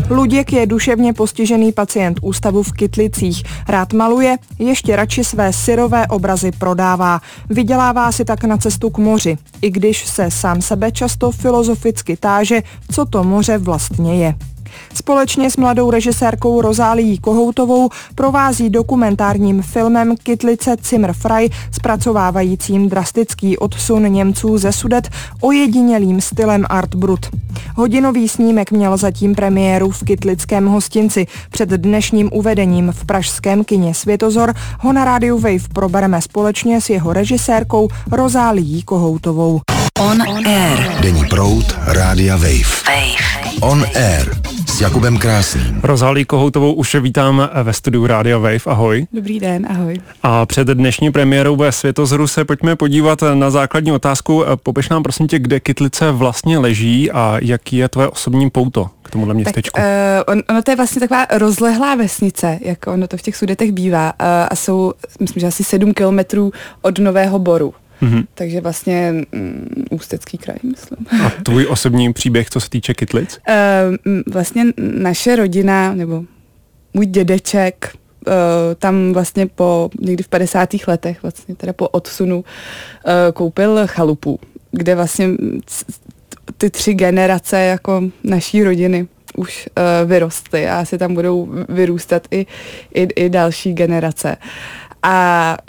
Luděk je duševně postižený pacient ústavu v Kytlicích. Rád maluje, ještě radši své syrové obrazy prodává. Vydělává si tak na cestu k moři, i když se sám sebe často filozoficky táže, co to moře vlastně je. Společně s mladou režisérkou Rozálií Kohoutovou provází dokumentárním filmem Kytlice Zimmerfrei zpracovávajícím drastický odsun Němců ze Sudet ojedinělým stylem Art Brut. Hodinový snímek měl zatím premiéru v kytlickém hostinci. Před dnešním uvedením v pražském kině Světozor ho na rádiu Wave probereme společně s jeho režisérkou Rozálií Kohoutovou. On Air. Denní proud Rádia Wave. On Air s Jakubem Krásným. Rozálii Kohoutovou už vítám ve studiu Rádia Wave. Ahoj. Dobrý den, ahoj. A před dnešní premiérou ve Světozoru se pojďme podívat na základní otázku. Popiš nám prosím tě, kde Kytlice vlastně leží a jaký je tvoje osobní pouto k tomuhle městečku. Ono to je vlastně taková rozlehlá vesnice, jak ono to v těch Sudetech bývá, a jsou, myslím, že asi 7 kilometrů od Nového Boru. Mm-hmm. Takže vlastně Ústecký kraj, myslím. A tvůj osobní příběh, co se týče Kytlic? Vlastně naše rodina, nebo můj dědeček, tam vlastně někdy v 50. letech, vlastně teda po odsunu, koupil chalupu, kde vlastně ty 3 generace jako naší rodiny už vyrostly a asi tam budou vyrůstat i další generace. A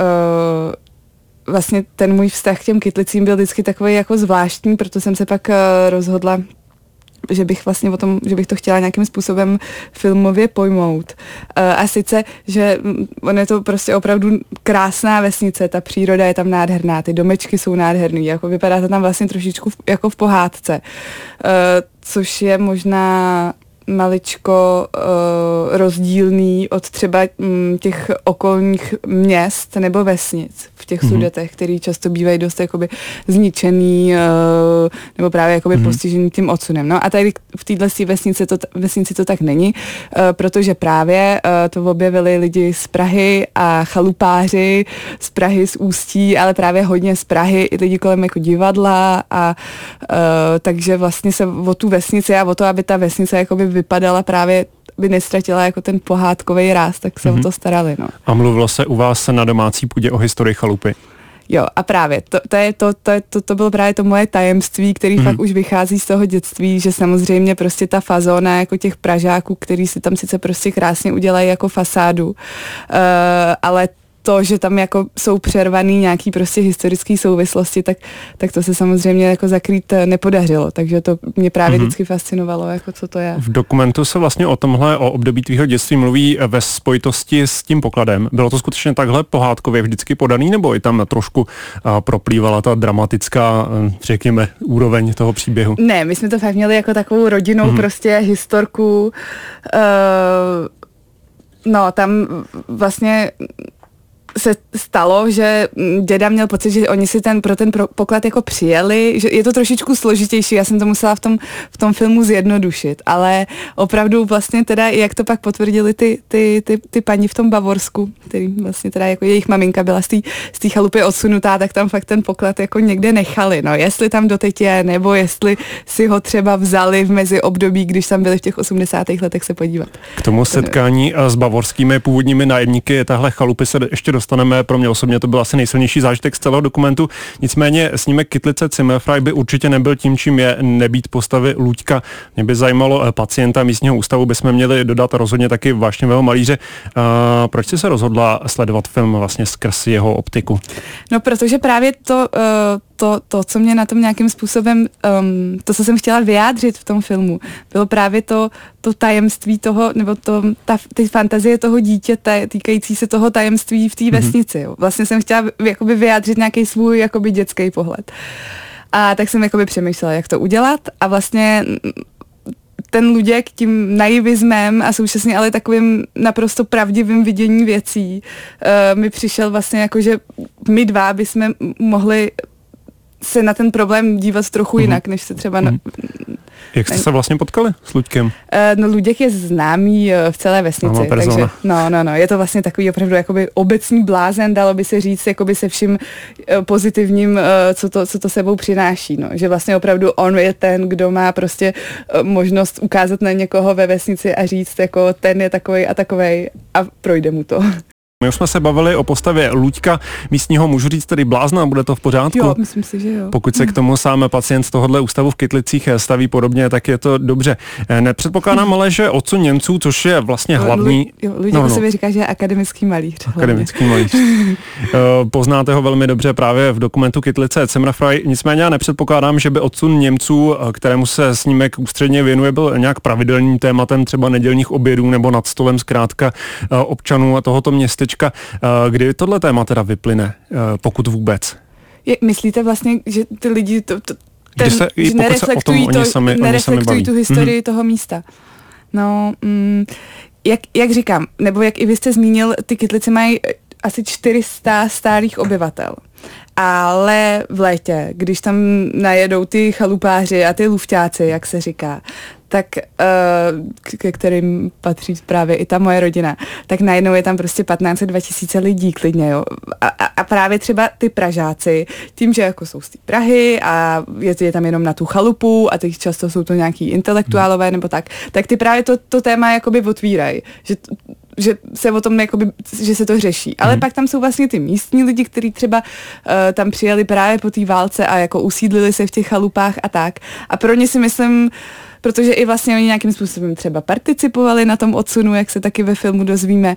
vlastně ten můj vztah k těm Kytlicím byl vždycky takový jako zvláštní, proto jsem se pak rozhodla, že bych vlastně že bych to chtěla nějakým způsobem filmově pojmout. A sice, že on je to prostě opravdu krásná vesnice, ta příroda je tam nádherná, ty domečky jsou nádherný, jako vypadá to tam vlastně trošičku jako v pohádce, což je možná maličko rozdílný od třeba těch okolních měst nebo vesnic v těch Sudetech, který často bývají dost jakoby zničený nebo právě jakoby postižený tím odsunem. No a tady v této vesnici to tak není, protože právě to objevili lidi z Prahy a chalupáři z Prahy, z Ústí, ale právě hodně z Prahy, i lidi kolem jako divadla a takže vlastně se o tu vesnici a o to, aby ta vesnice jakoby vypadala právě, by nestratila jako ten pohádkový ráz, tak se o to starali. No. A mluvilo se u vás na domácí půdě o historii chalupy? Jo, a právě, to bylo právě to moje tajemství, který fakt už vychází z toho dětství, že samozřejmě prostě ta fazóna jako těch Pražáků, který si tam sice prostě krásně udělají jako fasádu, ale to, že tam jako jsou přervaný nějaký prostě historický souvislosti, tak to se samozřejmě jako zakrýt nepodařilo, takže to mě právě vždycky fascinovalo, jako co to je. V dokumentu se vlastně o období tvýho dětství mluví ve spojitosti s tím pokladem. Bylo to skutečně takhle pohádkově vždycky podaný, nebo i tam trošku proplývala ta dramatická, řekněme, úroveň toho příběhu? Ne, my jsme to fakt měli jako takovou rodinnou prostě historku. No, tam vlastně se stalo, že děda měl pocit, že oni si pro ten poklad jako přijeli, že je to trošičku složitější, já jsem to musela v tom filmu zjednodušit, ale opravdu vlastně teda, jak to pak potvrdili ty paní v tom Bavorsku, který vlastně teda jako jejich maminka byla z té chalupy odsunutá, tak tam fakt ten poklad jako někde nechali, no, jestli tam doteď je, nebo jestli si ho třeba vzali v meziobdobí, když tam byli v těch 80. letech se podívat. K tomu setkání s bavorskými původními nájemníky tahle chalupy se ještě dostaneme. Pro mě osobně to byl asi nejsilnější zážitek z celého dokumentu. Nicméně snímek Kytlice Zimmerfrei by určitě nebyl tím, čím je nebýt postavy Luďka. Mě by zajímalo pacienta místního ústavu, bychom měli dodat rozhodně taky vášnivého malíře. Proč jsi se rozhodla sledovat film vlastně skrz jeho optiku? No, protože právě to, co mě na tom nějakým způsobem, to, co jsem chtěla vyjádřit v tom filmu, bylo právě to tajemství toho, nebo ty fantazie toho dítěte, týkající se toho tajemství v té vesnici. Jo. Vlastně jsem chtěla jakoby vyjádřit nějaký svůj jakoby dětský pohled. A tak jsem jakoby přemýšlela, jak to udělat, a vlastně ten Luděk tím naivismem a současně ale takovým naprosto pravdivým vidění věcí mi přišel vlastně jako, že my dva bychom mohli se na ten problém dívat trochu jinak, než se třeba Jak jste se vlastně potkali s Luďkem? No Luděk je známý v celé vesnici, takže no, je to vlastně takový opravdu jakoby obecný blázen, dalo by se říct, jakoby se vším pozitivním, co to sebou přináší, no. Že vlastně opravdu on je ten, kdo má prostě možnost ukázat na někoho ve vesnici a říct, jako ten je takovej a projde mu to. My už jsme se bavili o postavě Luďka, místního, můžu říct tedy blázna, bude to v pořádku? Jo, myslím si, že jo. Pokud se k tomu sám pacient z tohohle ústavu v Kytlicích staví podobně, tak je to dobře. Nepředpokládám ale, že otcun Němců, což je vlastně hlavní... Luděk o sobě říká, že je akademický malíř. Akademický malíř. Poznáte ho velmi dobře právě v dokumentu Kytlice Zimmerfrei, nicméně já nepředpokládám, že by otcun Němců, kterému se snímek ústředně věnuje, byl nějak pravidelným tématem třeba nedělních obědů nebo nad stolem zkrátka občanů tohoto městečka. Kdy tohle téma teda vyplyne, pokud vůbec? Myslíte vlastně, že ty lidi nereflektují tu historii toho místa? No, jak říkám, nebo jak i vy jste zmínil, ty Kytlice mají asi 400 stálých obyvatel. Ale v létě, když tam najedou ty chalupáři a ty lufťáci, jak se říká, tak ke kterým patří právě i ta moje rodina, tak najednou je tam prostě 15-2000 lidí klidně, jo. A právě třeba ty Pražáci, tím, že jako jsou z té Prahy a jezdí tam jenom na tu chalupu a teď často jsou to nějaký intelektuálové nebo tak ty právě to téma jakoby otvírají, že se o tom jakoby, že se to řeší. Ale pak tam jsou vlastně ty místní lidi, kteří třeba tam přijeli právě po té válce a jako usídlili se v těch chalupách a tak. A pro ně si myslím, protože i vlastně oni nějakým způsobem třeba participovali na tom odsunu, jak se taky ve filmu dozvíme,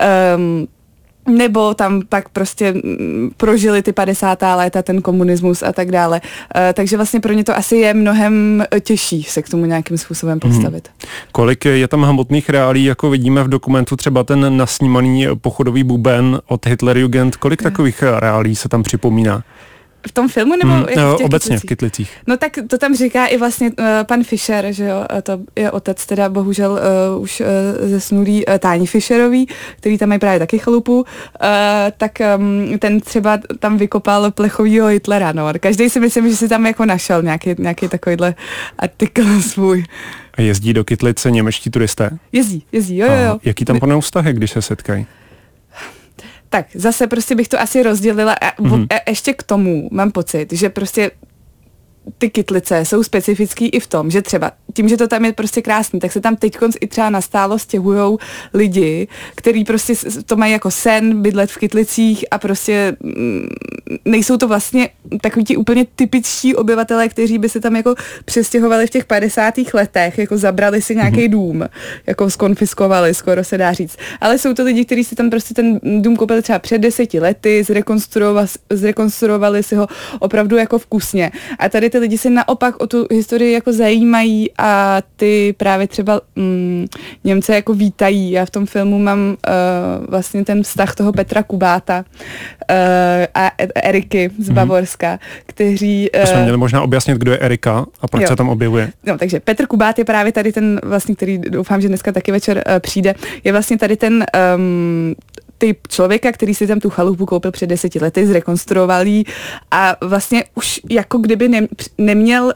nebo tam pak prostě prožili ty 50. léta, ten komunismus a tak dále. Takže vlastně pro ně to asi je mnohem těžší se k tomu nějakým způsobem postavit. Kolik je tam hmotných reálí, jako vidíme v dokumentu, třeba ten nasnímaný pochodový buben od Hitlerjugend, kolik takových reálí se tam připomíná? V tom filmu nebo obecně v Kytlicích? No tak to tam říká i vlastně pan Fischer, že jo, to je otec teda bohužel už zesnulý Táni Fischerový, který tam mají právě taky chalupu, tak ten třeba tam vykopal plechovýho Hitlera, no. Každý si myslím, že si tam jako našel nějaký takovýhle artikl svůj. A jezdí do Kytlice němečtí turisté? Jezdí, jo. Jaký tam panou vztahy, když se setkají? Tak zase prostě bych to asi rozdělila a ještě k tomu mám pocit, že prostě ty Kytlice jsou specifický i v tom, že třeba tím, že to tam je prostě krásný, tak se tam teďkonc i třeba nastálo stěhujou lidi, který prostě to mají jako sen, bydlet v Kytlicích a prostě nejsou to vlastně takový ti úplně typičtí obyvatelé, kteří by se tam jako přestěhovali v těch 50. letech, jako zabrali si nějaký dům, jako skonfiskovali, skoro se dá říct. Ale jsou to lidi, kteří si tam prostě ten dům koupili třeba před 10 lety, zrekonstruovali si ho opravdu jako vkusně. A tady ty lidi se naopak o tu historii jako zajímají a ty právě třeba Němce jako vítají. Já v tom filmu mám vlastně ten vztah toho Petra Kubáta a Eriky z Bavorska, kteří... jsme měli možná objasnit, kdo je Erika a proč se tam objevuje. No, takže Petr Kubát je právě tady ten vlastně, který doufám, že dneska taky večer přijde, je vlastně tady ten typ člověka, který si tam tu chalupu koupil před 10 lety, zrekonstruoval jí a vlastně už jako kdyby neměl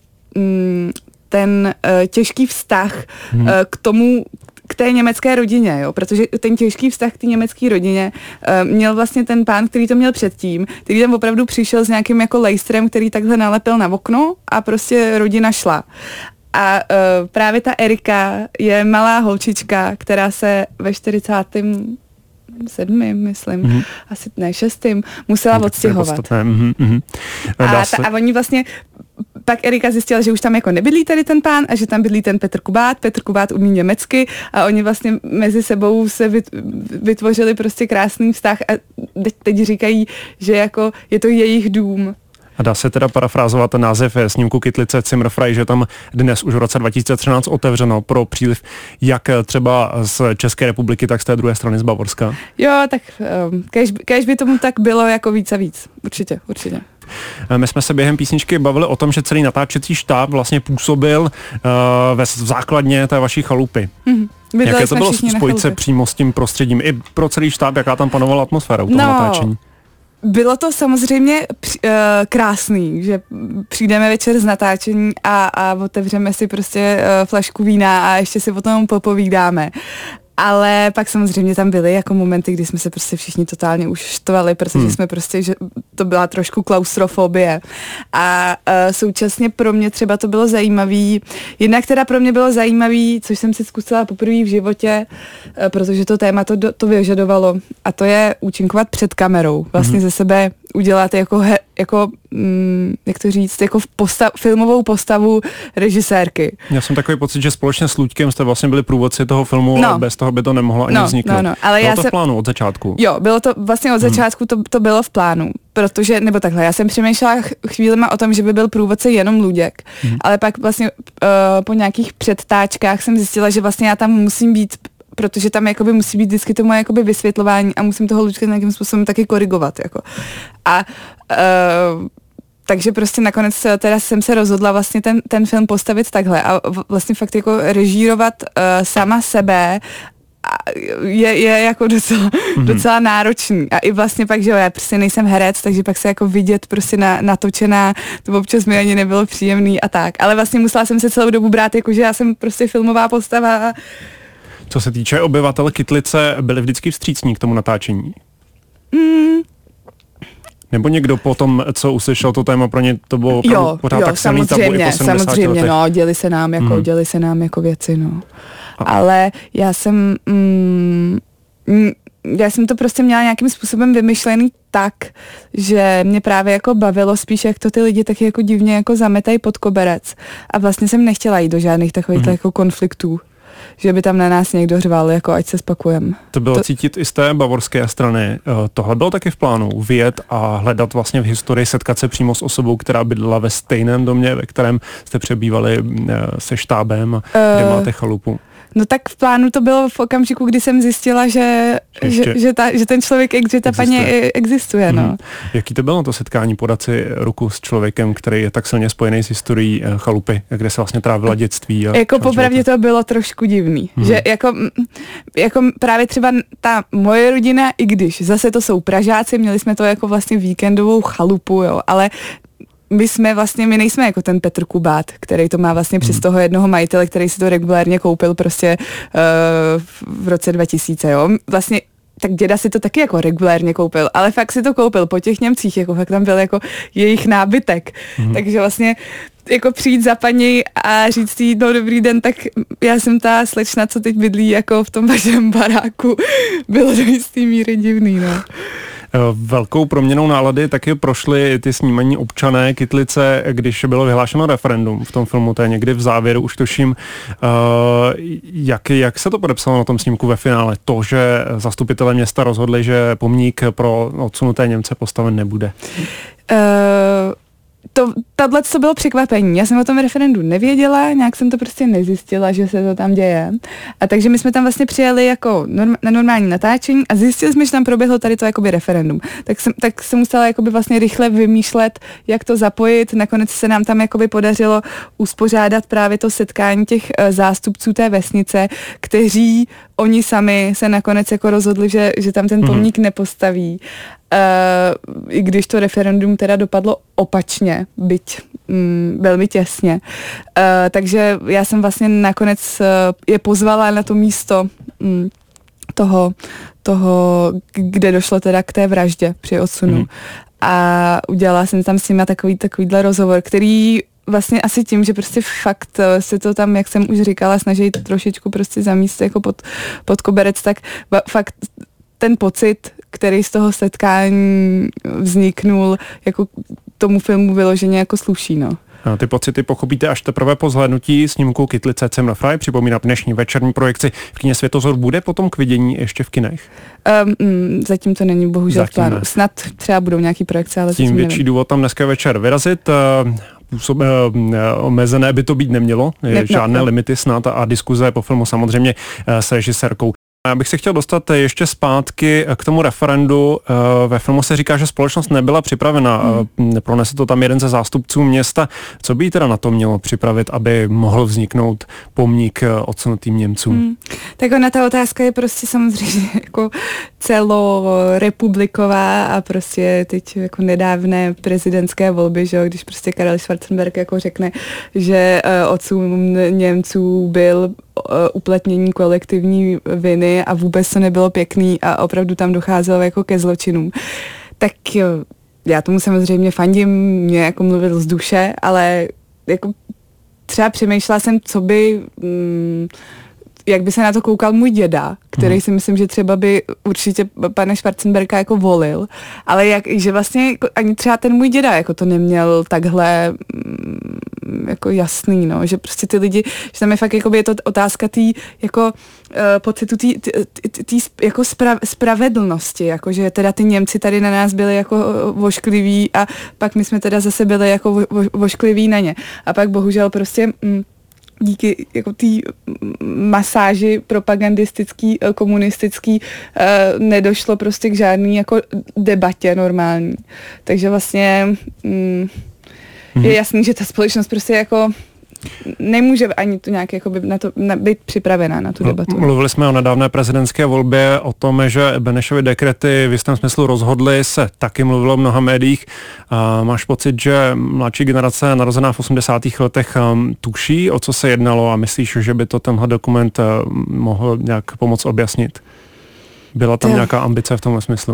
ten těžký vztah k té německé rodině, jo, protože ten těžký vztah k té německé rodině měl vlastně ten pán, který to měl předtím, který tam opravdu přišel s nějakým jako lejstrem, který takhle nalepil na okno a prostě rodina šla. A právě ta Erika je malá holčička, která se ve 47, myslím, asi ne 6, musela odstěhovat. A oni vlastně, pak Erika zjistila, že už tam jako nebydlí tady ten pán a že tam bydlí ten Petr Kubát. Petr Kubát umí německy a oni vlastně mezi sebou se vytvořili prostě krásný vztah a teď říkají, že jako je to jejich dům. A dá se teda parafrázovat ten název snímku Kytlice Zimmerfrei, že tam dnes už v roce 2013 otevřeno pro příliv jak třeba z České republiky, tak z té druhé strany z Bavorska? Jo, tak kéž by tomu tak bylo jako víc a víc. Určitě. My jsme se během písničky bavili o tom, že celý natáčecí štáb vlastně působil v základně té vaší chalupy. Jaké to bylo spojit se přímo s tím prostředím? I pro celý štáb, jaká tam panovala atmosféra u toho natáčení? Bylo to samozřejmě krásný, že přijdeme večer z natáčení a otevřeme si prostě flašku vína a ještě si o tom popovídáme. Ale pak samozřejmě tam byly jako momenty, kdy jsme se prostě všichni totálně už štvali, protože jsme prostě, že to byla trošku klaustrofobie. A současně pro mě třeba to bylo zajímavý, jednak teda pro mě bylo zajímavý, což jsem si zkusila poprvé v životě, protože to téma to vyžadovalo, a to je účinkovat před kamerou. Vlastně ze sebe udělat jako jak to říct, jako filmovou postavu režisérky. Já jsem takový pocit, že společně s Luďkem jste vlastně byli průvodci toho filmu a bez toho by to nemohlo ani vzniknout. Ale bylo to v plánu od začátku? Jo, bylo to vlastně od začátku, to bylo v plánu, protože, nebo takhle, já jsem přemýšlela chvílema o tom, že by byl průvodce jenom Luděk, ale pak vlastně po nějakých předtáčkách jsem zjistila, že vlastně já tam musím být, protože tam jakoby musí být vždycky to moje jakoby vysvětlování a musím toho Luďka nějakým způsobem taky korigovat. Jako. A takže prostě nakonec teda jsem se rozhodla vlastně ten film postavit takhle a vlastně fakt jako režírovat sama sebe je jako docela náročný. A i vlastně pak, že jo, já prostě nejsem herec, takže pak se jako vidět prostě natočená, to občas mi ani nebylo příjemný a tak. Ale vlastně musela jsem se celou dobu brát, jako že já jsem prostě filmová postava. Co se týče obyvatel Kytlice, byli vždycky vstřícní k tomu natáčení? Nebo někdo potom, co uslyšel to téma, pro ně to bylo pořád tak silný tabu i po 70 samozřejmě, letech? no, děli se nám jako věci, no. Ale já jsem to prostě měla nějakým způsobem vymyšlený tak, že mě právě jako bavilo spíš, jak to ty lidi taky jako divně jako zametají pod koberec. A vlastně jsem nechtěla jít do žádných takových jako konfliktů, že by tam na nás někdo řval, jako ať se spakujeme. To bylo cítit i z té bavorské strany. Tohle bylo taky v plánu, vyjet a hledat vlastně v historii, setkat se přímo s osobou, která bydlela ve stejném domě, ve kterém jste přebývali se štábem, kde máte chalupu. No tak v plánu to bylo v okamžiku, kdy jsem zjistila, že ten člověk, že ta paní existuje. No. Jaký to bylo to setkání, podat si ruku s člověkem, který je tak silně spojený s historií chalupy, kde se vlastně trávila dětství? Jako popravdě to bylo trošku divný. Že jako právě třeba ta moje rodina, i když zase to jsou Pražáci, měli jsme to jako vlastně víkendovou chalupu, jo, ale my nejsme jako ten Petr Kubát, který to má vlastně přes toho jednoho majitele, který si to regulárně koupil prostě v roce 2000, jo. Vlastně tak děda si to taky jako regulárně koupil, ale fakt si to koupil po těch Němcích, jako fakt tam byl jako jejich nábytek. Takže vlastně jako přijít za paní a říct jí, no dobrý den, tak já jsem ta slečna, co teď bydlí jako v tom vašem baráku, bylo do jistý míry divný, no. Velkou proměnou nálady taky prošly ty snímaní občané Kytlice, když bylo vyhlášeno referendum v tom filmu, to je někdy v závěru, už tuším. Jak se to podepsalo na tom snímku ve finále? To, že zastupitelé města rozhodli, že pomník pro odsunuté Němce postaven nebude? Tohle to bylo překvapení. Já jsem o tom referendu nevěděla, nějak jsem to prostě nezjistila, že se to tam děje. A takže my jsme tam vlastně přijeli jako na normální natáčení a zjistili jsme, že tam proběhlo tady to jakoby referendum. Tak jsem musela jakoby vlastně rychle vymýšlet, jak to zapojit. Nakonec se nám tam jakoby podařilo uspořádat právě to setkání těch zástupců té vesnice, kteří oni sami se nakonec jako rozhodli, že tam ten pomník nepostaví. I když to referendum teda dopadlo opačně, byť velmi těsně. Takže já jsem vlastně nakonec je pozvala na to místo toho, kde došlo teda k té vraždě při odsunu. A udělala jsem tam s nimi takovýhle rozhovor, který vlastně asi tím, že prostě fakt se to tam, jak jsem už říkala, snaží trošičku prostě zamíst jako pod koberec, tak fakt ten pocit, který z toho setkání vzniknul, jako tomu filmu vyloženě jako sluší, no. Ty pocity pochopíte až teprve po zhlédnutí snímku Kytlice Cimr Frei. Připomínám, dnešní večerní projekci v kině Světozor bude potom k vidění ještě v kinech? Zatím to není bohužel v plánu. Snad třeba budou nějaký projekce, ale tím větší důvod tam dneska večer vyrazit. Omezené by to být nemělo, žádné limity snad a diskuze po filmu samozřejmě s režisérkou Já bych se chtěl dostat ještě zpátky k tomu referendu. Ve filmu se říká, že společnost nebyla připravena. Pronesl to tam jeden ze zástupců města. Co by jí teda na to mělo připravit, aby mohl vzniknout pomník odsunutým Němcům? Tak ona ta otázka je prostě samozřejmě jako celorepubliková a prostě teď jako nedávné prezidentské volby, že jo, když prostě Karel Schwarzenberg jako řekne, že odsun Němců byl uplatnění kolektivní viny a vůbec to nebylo pěkný a opravdu tam docházelo jako ke zločinům. Tak já tomu samozřejmě fandím, mě jako mluvil z duše, ale jako třeba přemýšlela jsem, co by, jak by se na to koukal můj děda, který si myslím, že třeba by určitě pana Schwarzenberga jako volil, ale že vlastně jako ani třeba ten můj děda jako to neměl takhle jako jasný, no, že prostě ty lidi, že tam je fakt jako je to otázka tý jako pocitu tý jako spravedlnosti, jako že teda ty Němci tady na nás byli jako voškliví a pak my jsme teda zase byli jako voškliví na ně. A pak bohužel prostě díky jako té masáži propagandistický, komunistický nedošlo prostě k žádný jako debatě normální. Takže vlastně je jasný, že ta společnost prostě jako nemůže ani to nějak jako na to být připravená na tu debatu. Mluvili jsme o nedávné prezidentské volbě, o tom, že Benešovy dekrety v jistém smyslu rozhodly, se taky mluvilo v mnoha médiích. Máš pocit, že mladší generace narozená v 80. letech tuší, o co se jednalo a myslíš, že by to tenhle dokument mohl nějak pomoct objasnit? Byla tam nějaká ambice v tomhle smyslu?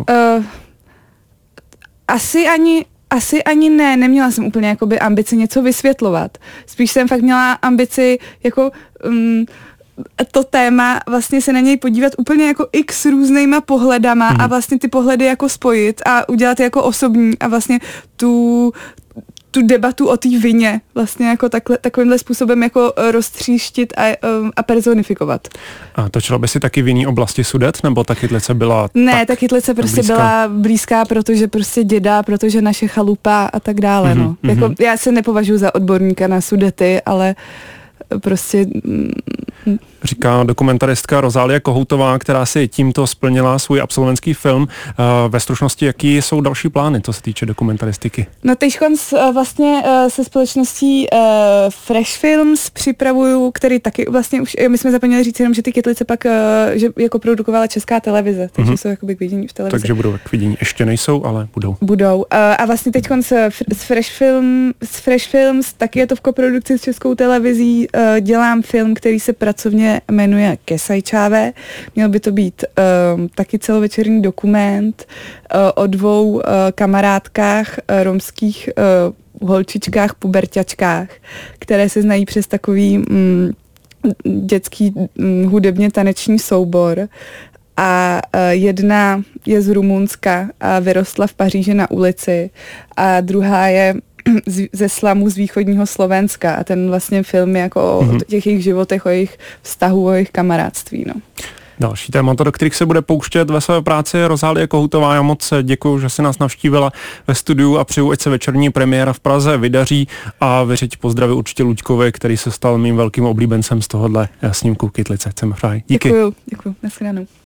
Asi ani ne, neměla jsem úplně jakoby ambici něco vysvětlovat. Spíš jsem fakt měla ambici jako to téma vlastně se na něj podívat úplně jako x různýma pohledama a vlastně ty pohledy jako spojit a udělat jako osobní a vlastně tu debatu o té vině vlastně jako takovýmhle způsobem jako roztříštit a personifikovat. A točila by si taky v jiný oblasti Sudet, nebo ta Kytlice byla Ne, ta Kytlice prostě byla blízká, protože prostě děda, protože naše chalupa a tak dále, no. Jako, já se nepovažuji za odborníka na Sudety, ale prostě... Říká dokumentaristka Rozálie Kohoutová, která si tímto splnila svůj absolventský film. Ve stručnosti, jaký jsou další plány, co se týče dokumentaristiky? No teďkon vlastně se společností Fresh Films připravuju, který taky vlastně už, my jsme zapomněli říct jenom, že ty Kytlice pak, že jako produkovala Česká televize, takže jsou jakoby k vidění v televizi. Takže budou k vidění. Ještě nejsou, ale budou. Budou. A vlastně teďkon s Fresh Films, taky je to v koprodukci s Českou televizí, dělám film, který se pracovně jmenuje Kesajčáve. Měl by to být taky celovečerní dokument o dvou kamarádkách romských holčičkách, puberťačkách, které se znají přes takový dětský hudebně taneční soubor. A jedna je z Rumunska a vyrostla v Paříži na ulici a druhá je ze slamu z východního Slovenska a ten vlastně film je jako o těch jejich životech, o jejich vztahu, o jejich kamarádství. No. Další témata, do kterých se bude pouštět ve své práci, je Rozálie Kohoutová. Já moc děkuju, že si nás navštívila ve studiu a přeju, ať se večerní premiéra v Praze vydaří a vyřiď pozdravy určitě Luďkovi, který se stal mým velkým oblíbencem z tohohle snímku Kytlice. Díky. Děkuju. Nashledanou.